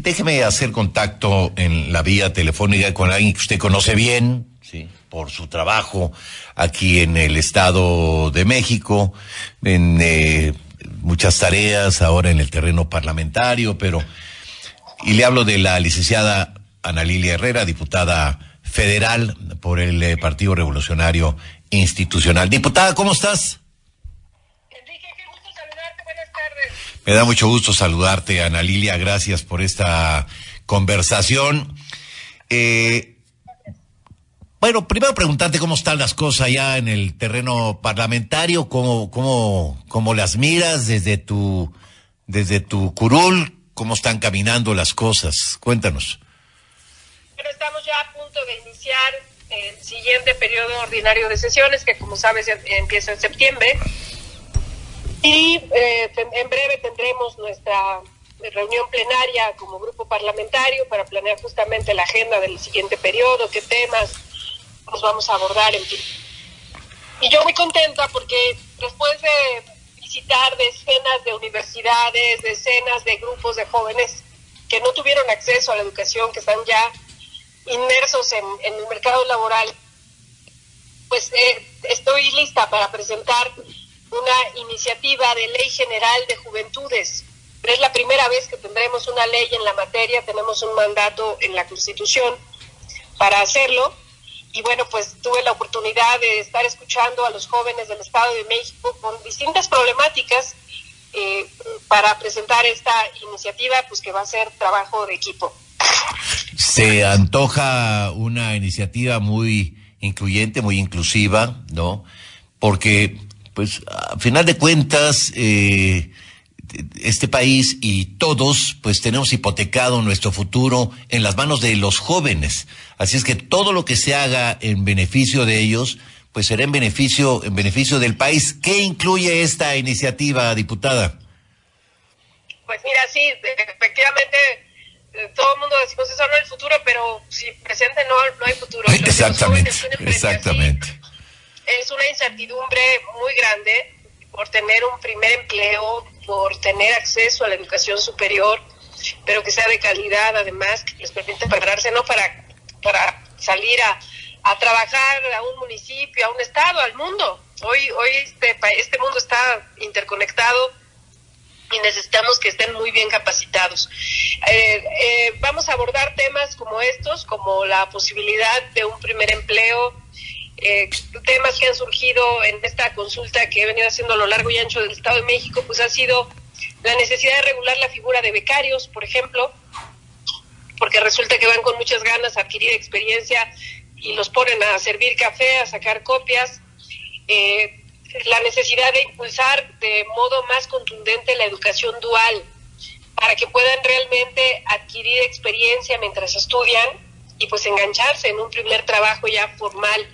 Déjeme hacer contacto en la vía telefónica con alguien que usted conoce bien, sí, por su trabajo aquí en el Estado de México, en muchas tareas ahora en el terreno parlamentario, y le hablo de la licenciada Ana Lilia Herrera, diputada federal por el Partido Revolucionario Institucional. Diputada, ¿cómo estás? Enrique, qué gusto saludarte, buenas tardes. Me da mucho gusto saludarte, Ana Lilia, gracias por esta conversación. Bueno, primero preguntarte cómo están las cosas ya en el terreno parlamentario, cómo las miras desde tu curul, cómo están caminando las cosas. Cuéntanos. Bueno, estamos ya a punto de iniciar el siguiente periodo ordinario de sesiones, que como sabes empieza en septiembre. Y en breve tendremos nuestra reunión plenaria como grupo parlamentario para planear justamente la agenda del siguiente periodo, qué temas nos vamos a abordar, en fin. Y yo muy contenta porque después de visitar decenas de universidades, decenas de grupos de jóvenes que no tuvieron acceso a la educación, que están ya inmersos en el mercado laboral, pues estoy lista para presentar una iniciativa de ley general de juventudes. Pero es la primera vez que tendremos una ley en la materia, tenemos un mandato en la Constitución para hacerlo. Y bueno, pues tuve la oportunidad de estar escuchando a los jóvenes del Estado de México con distintas problemáticas para presentar esta iniciativa, pues que va a ser trabajo de equipo. Se antoja una iniciativa muy incluyente, muy inclusiva, ¿no? Porque, pues, a final de cuentas, este país y todos, pues, tenemos hipotecado nuestro futuro en las manos de los jóvenes. Así es que todo lo que se haga en beneficio de ellos, pues será en beneficio del país. ¿Qué incluye esta iniciativa, diputada? Pues mira, sí, efectivamente, todo el mundo decimos eso no es el futuro, pero sin presente no hay futuro. Exactamente. Es una incertidumbre muy grande por tener un primer empleo, por tener acceso a la educación superior, pero que sea de calidad, además, que les permita prepararse, no para salir a trabajar a un municipio, a un estado, al mundo. Hoy este mundo está interconectado y necesitamos que estén muy bien capacitados. Vamos a abordar temas como estos, como la posibilidad de un primer empleo, temas que han surgido en esta consulta que he venido haciendo a lo largo y ancho del Estado de México, pues ha sido la necesidad de regular la figura de becarios, por ejemplo, porque resulta que van con muchas ganas a adquirir experiencia y los ponen a servir café, a sacar copias. La necesidad de impulsar de modo más contundente la educación dual para que puedan realmente adquirir experiencia mientras estudian y pues engancharse en un primer trabajo ya formal.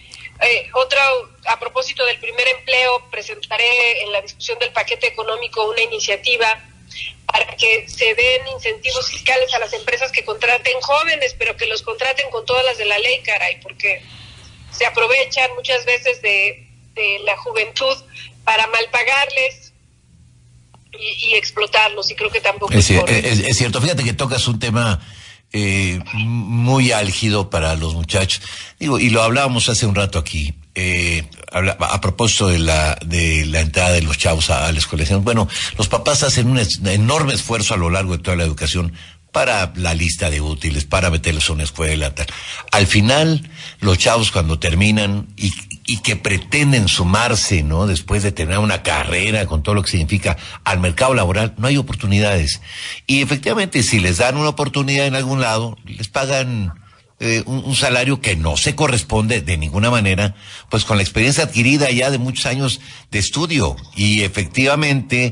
A propósito del primer empleo, presentaré en la discusión del paquete económico una iniciativa para que se den incentivos fiscales a las empresas que contraten jóvenes, pero que los contraten con todas las de la ley, caray, porque se aprovechan muchas veces de la juventud para mal pagarles y explotarlos, y creo que tampoco es cierto. Fíjate que tocas un tema muy álgido para los muchachos. Y lo hablábamos hace un rato aquí, a propósito de la entrada de los chavos a la escuela. Bueno, los papás hacen un enorme esfuerzo a lo largo de toda la educación para la lista de útiles, para meterlos a una escuela, tal. Al final, los chavos cuando terminan y que pretenden sumarse, ¿no? Después de tener una carrera con todo lo que significa al mercado laboral, no hay oportunidades. Y efectivamente, si les dan una oportunidad en algún lado, les pagan un salario que no se corresponde de ninguna manera, pues con la experiencia adquirida ya de muchos años de estudio. Y efectivamente,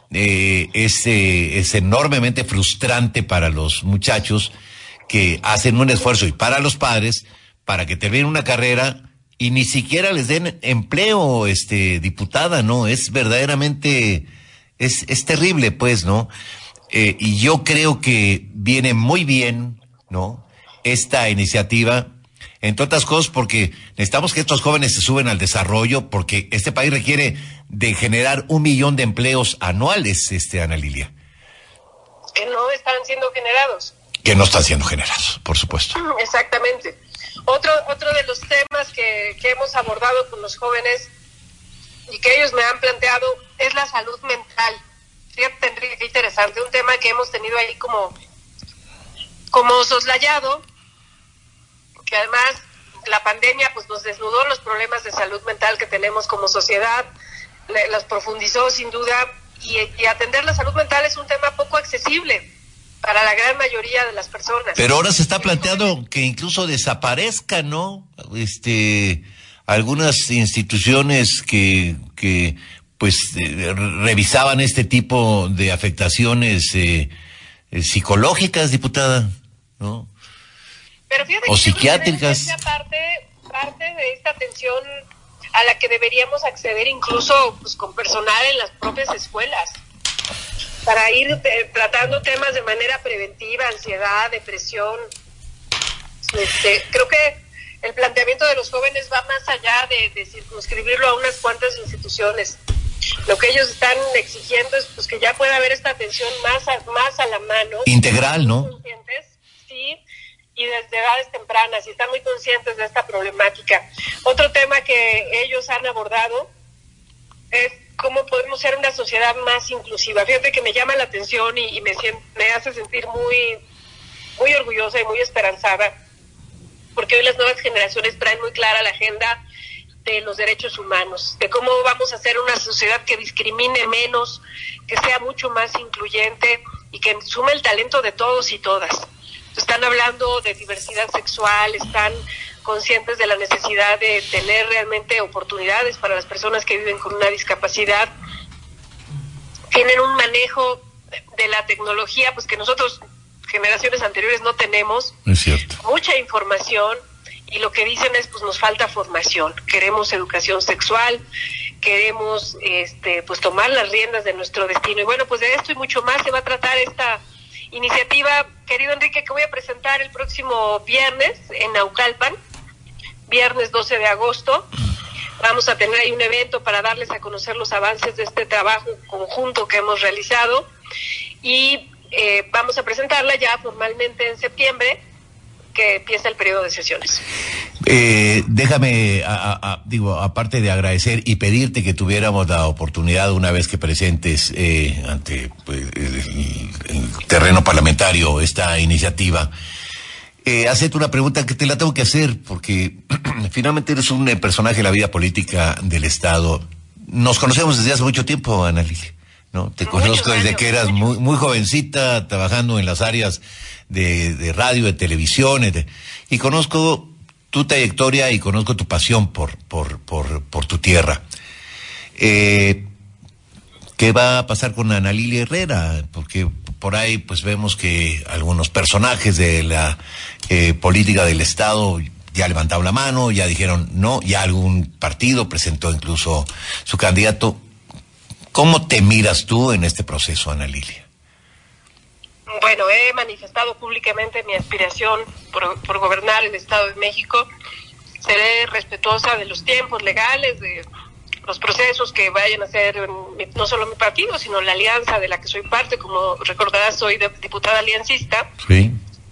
es enormemente frustrante para los muchachos que hacen un esfuerzo, y para los padres, para que terminen una carrera y ni siquiera les den empleo, diputada, ¿no? Es verdaderamente, es terrible, pues, ¿no? Y yo creo que viene muy bien, ¿no? Esta iniciativa, entre otras cosas, porque necesitamos que estos jóvenes se suben al desarrollo, porque este país requiere de generar 1 millón de empleos anuales, Ana Lilia. que no están siendo generados. Que no están siendo generados, por supuesto. Exactamente. Otro de los temas que hemos abordado con los jóvenes y que ellos me han planteado es la salud mental. Fíjate, Enrique, qué interesante, un tema que hemos tenido ahí como soslayado, que además la pandemia pues nos desnudó los problemas de salud mental que tenemos como sociedad, los profundizó sin duda, y atender la salud mental es un tema poco accesible para la gran mayoría de las personas. Pero ahora se está planteando que incluso desaparezca, ¿no? Algunas instituciones que pues revisaban este tipo de afectaciones psicológicas, diputada, ¿no? Pero fíjate, o psiquiátricas. Que parte de esta atención a la que deberíamos acceder incluso pues con personal en las propias escuelas, para ir tratando temas de manera preventiva, ansiedad, depresión. Creo que el planteamiento de los jóvenes va más allá de circunscribirlo a unas cuantas instituciones. Lo que ellos están exigiendo es pues que ya pueda haber esta atención más a la mano. Integral, ¿no? Conscientes, sí, y desde edades tempranas, y están muy conscientes de esta problemática. Otro tema que ellos han abordado es cómo podemos ser una sociedad más inclusiva. Fíjate que me llama la atención y me hace sentir muy, muy orgullosa y muy esperanzada, porque hoy las nuevas generaciones traen muy clara la agenda de los derechos humanos, de cómo vamos a hacer una sociedad que discrimine menos, que sea mucho más incluyente y que sume el talento de todos y todas. Están hablando de diversidad sexual, están conscientes de la necesidad de tener realmente oportunidades para las personas que viven con una discapacidad. Tienen un manejo de la tecnología pues que nosotros, generaciones anteriores, no tenemos. Es cierto. Mucha información, y lo que dicen es pues nos falta formación. Queremos educación sexual, queremos pues tomar las riendas de nuestro destino. Y bueno, pues de esto y mucho más se va a tratar esta iniciativa, querido Enrique, que voy a presentar el próximo viernes en Naucalpan, viernes 12 de agosto. Vamos a tener ahí un evento para darles a conocer los avances de este trabajo conjunto que hemos realizado, y vamos a presentarla ya formalmente en septiembre, que empieza el periodo de sesiones. Déjame, aparte de agradecer y pedirte que tuviéramos la oportunidad, una vez que presentes ante pues, el terreno parlamentario esta iniciativa, hacerte una pregunta que te la tengo que hacer, porque finalmente eres un personaje de la vida política del Estado. Nos conocemos desde hace mucho tiempo, Ana Lilia, ¿no? Te conozco desde que eras muy, muy jovencita, trabajando en las áreas de radio, de televisión, y conozco tu trayectoria y conozco tu pasión por tu tierra. ¿Qué va a pasar con Ana Lilia Herrera? Porque por ahí pues vemos que algunos personajes de la política del Estado ya levantaron la mano, ya dijeron no, ya algún partido presentó incluso su candidato. ¿Cómo te miras tú en este proceso, Ana Lilia? Bueno, he manifestado públicamente mi aspiración por gobernar el Estado de México. Seré respetuosa de los tiempos legales, de los procesos que vayan a hacer no solo mi partido, sino la alianza de la que soy parte. Como recordarás, soy diputada aliancista. Sí.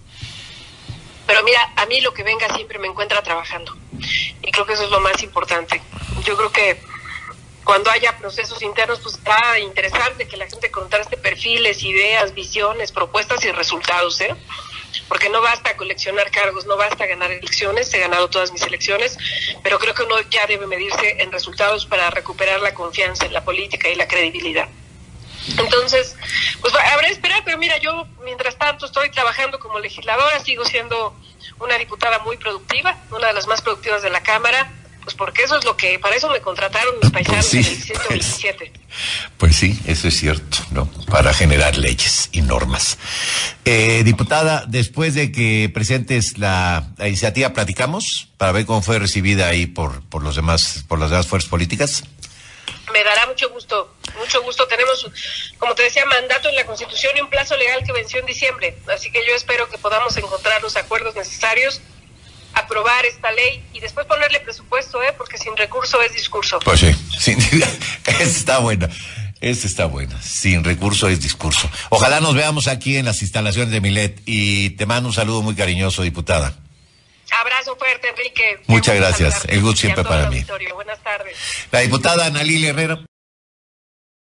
Pero mira, a mí lo que venga siempre me encuentra trabajando. Y creo que eso es lo más importante. Yo creo que cuando haya procesos internos, pues está interesante que la gente contraste perfiles, ideas, visiones, propuestas y resultados, porque no basta coleccionar cargos, no basta ganar elecciones. He ganado todas mis elecciones, pero creo que uno ya debe medirse en resultados para recuperar la confianza en la política y la credibilidad. Entonces, pues habrá que esperar, pero mira, yo mientras tanto estoy trabajando como legisladora, sigo siendo una diputada muy productiva, una de las más productivas de la Cámara, pues porque eso es para eso me contrataron mis paisanos en el 127. Pues sí, eso es cierto, ¿no? Para generar leyes y normas. Diputada, después de que presentes la iniciativa, platicamos para ver cómo fue recibida ahí por las demás fuerzas políticas. Me dará mucho gusto. Tenemos, como te decía, mandato en la Constitución y un plazo legal que venció en diciembre. Así que yo espero que podamos encontrar los acuerdos necesarios, aprobar esta ley y después ponerle presupuesto, porque sin recurso es discurso. Pues sí, está bueno. Esta está buena. Sin recurso es discurso. Ojalá nos veamos aquí en las instalaciones de Milet y te mando un saludo muy cariñoso, diputada. Abrazo fuerte, Enrique. Muchas gracias. El gusto siempre para mí. Buenas tardes. La diputada Ana Lilia Herrera.